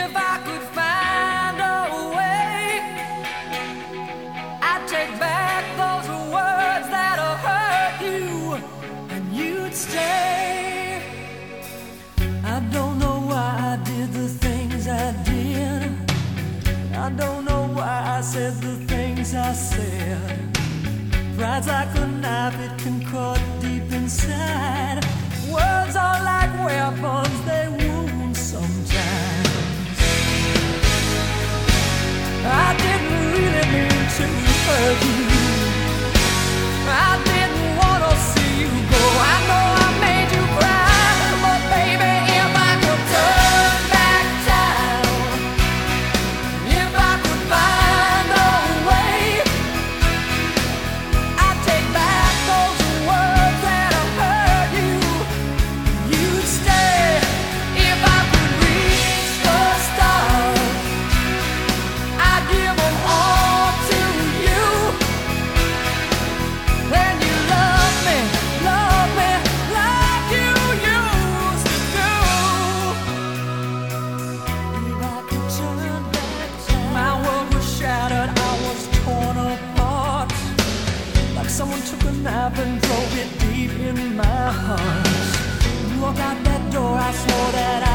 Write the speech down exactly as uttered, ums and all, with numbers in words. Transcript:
If I could find a way, I'd take back those words that hurt you, and you'd stay. I don't know why I did the things I did. I don't know why I said the things I said. Pride's like a knife, it can cut deep inside. Words are like weapons, they wound sometimes. I didn't really mean to hurt you. I didn't want to see you go. I know I made you cry, but baby, if I could turn back time, if I could find a way, I'd take back those words that hurt you. You'd stay. If I could reach the stars, I'd give them all to you. Then you love me, love me like you used to. If I could turn back time, my world was shattered, I was torn apart. Like someone took a knife and drove it deep in my heart. You walked out that door, I swore that I